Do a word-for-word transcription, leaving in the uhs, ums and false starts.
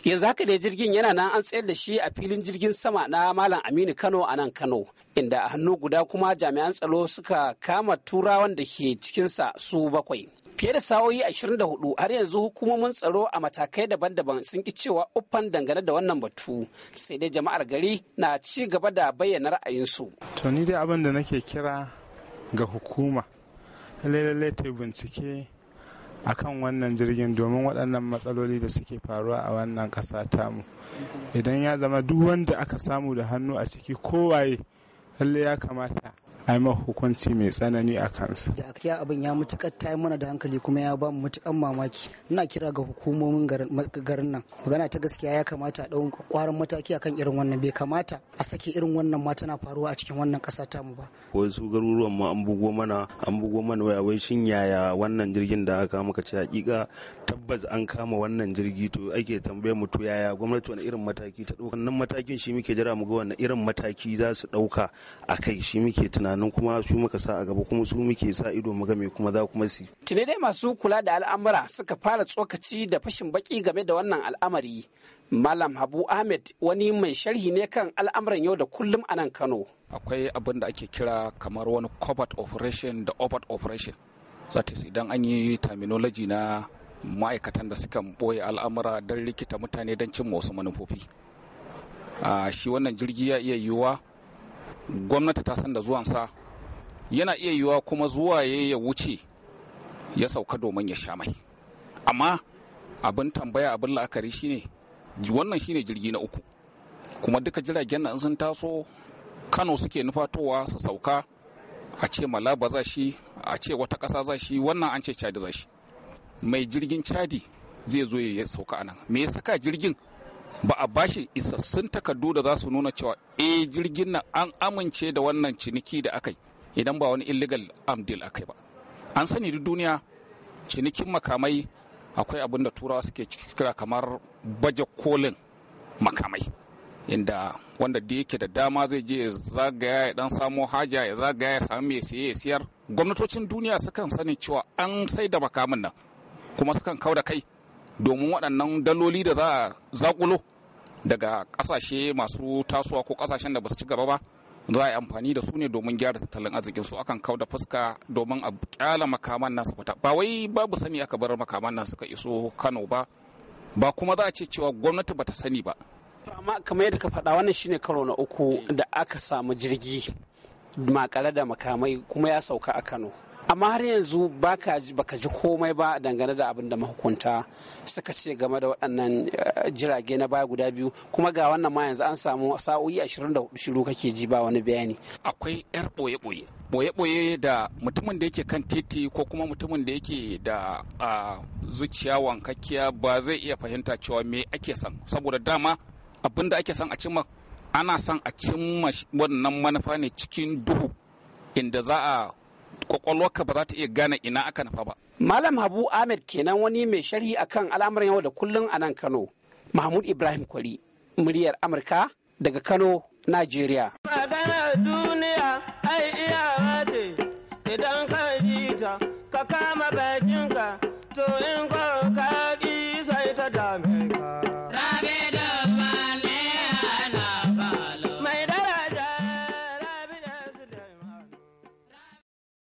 Yanzu haka dai jirgin yana nan an tsayar da shi a filin jirgin sama na Malam Aminu Kano a nan Kano, inda a hannu guda kuma jami'an tsaro suka kama turawan da ke cikinsa su bakwai. Fiye da sa'o'i ashirin da hudu har yanzu hukumomin tsaro a matakai daban-daban sun ki cewa uffan dangane da wannan batu, sai dai jama'ar gari na ci gaba da bayyana ra'ayinsu. To ni dai abin da nake kira ga hukuma, lalle ta bincike akan wannan jirgin domin waɗannan matsaloli da suke faruwa a wannan ƙasa tamu. Idan ya zama duk wanda aka samu da hannu a ciki kowaye, lalle ya kamata a yi hukunci mai tsanani a kansa. Da akiya abin ya mutukar tayi mana da hankali kuma ya ba mu mutukan mamaki. Ina kira ga hukumomin garin nan. Magana ta gaskiya ya kamata a ɗau kwarin mataki akan irin wannan, bai kamata a sake irin wannan ma tana faruwa a cikin wannan ƙasa tamu ba. Wasu garuruwan ma an bugo mana an bugo mana waya wai shin yaya wannan jirgin da aka muka ce hakika tabbas an kama wannan jirgi, to ake tambayar mu to yaya gwamnati wani irin mataki ta ɗauka. Wannan matakin shi muke jira mu ga wani irin mataki za su ɗauka a kai, shi muke tunani. nan kuma su muka sa a gaba kuma su muke sa ido mu ga me kuma za kuma su. Tune dai masu kula da al'amura suka fara tsokaci da fashin baki game da wannan al'amari. Malam Habu Ahmed wani mai sharhi ne kan al'amuran yau da kullum a nan Kano. Akwai abin da ake kira kamar wani covert operation da overt operation. Zata idan an yi terminology na ma'aikatan da suka boye al'amura don rikita mutane don cimma wasu manufofi. Shi wannan jirgi ya iya yiwuwa gwamnati ta san da zuwansa, yana iya yiwuwa kuma zuwa ya wuce ya sauka domin ya sha mai. Amma abin tambaya abin la'akari shine wannan shine jirgi na uku, kuma duka jiragen nan sun taso Kano suke nufatowa su sauka, a ce Malaba za shi, a ce wata ƙasa za shi, wannan an ce Chadi za shi. Mai jirgin Chadi zai zo ya sauka anan, me ya saka jirgin ba a bashi isassun takardu da za su nuna cewa eh jirgin nan an amince da wannan ciniki da aka yi, idan ba wani illegal arm deal aka yi ba. An sani duk duniya cinikin makamai akwai abin da turawa suke kira kamar baje kolin makamai, inda wanda da yake da dama zai je ya zagaya ya dan samo haja ya zagaya ya samu mai siye ya siyar. Gwamnatocin duniya sukan sani cewa an sai da makamin nan kuma sukan kau da kai domin waɗannan daloli da za a zakulo daga ƙasashe masu tasowa ko ƙasashen da ba su ci gaba ba, za a yi amfani da su ne domin gyara tattalin arzikin su. Akan kau da fuska domin a kyala makaman nasu fita. Ba wai babu sani aka bar makaman nan suka iso Kano ba, ba kuma za a ce cewa gwamnati bata sani ba. Amma kamar yadda ka faɗa, wannan shine karo na uku da aka samu jirgi makare da makamai kuma ya sauka a Kano. Amma har yanzu baka baka ji komai ba dangane da abin da mahukunta suka ce game da waɗannan jirage na baya guda biyu, kuma ga wannan ma yanzu an samu sa'o'i ashirin da hudu shiru kake ji ba wani bayani. Akwai yar boye-boye boye-boye da mutumin da yake kan titi ko kuma mutumin da yake da zuciya wankakkiya ba zai iya fahimta cewa me ake son, saboda dama abin da ake son a cimma, ana son a cimma wannan manufa ne cikin duhu, inda za a kwakwalwarka ba za ta iya gane ina aka nufa ba. Malam Habu Ahmed kenan wani mai sharhi akan al'amuran yau da kullum a nan Kano. Mahmud Ibrahim Kwari, muryar Amurka daga Kano, Najeriya. Maganar duniya ai iyawa ce, idan ka ji ta ka kama bakinka, to in ka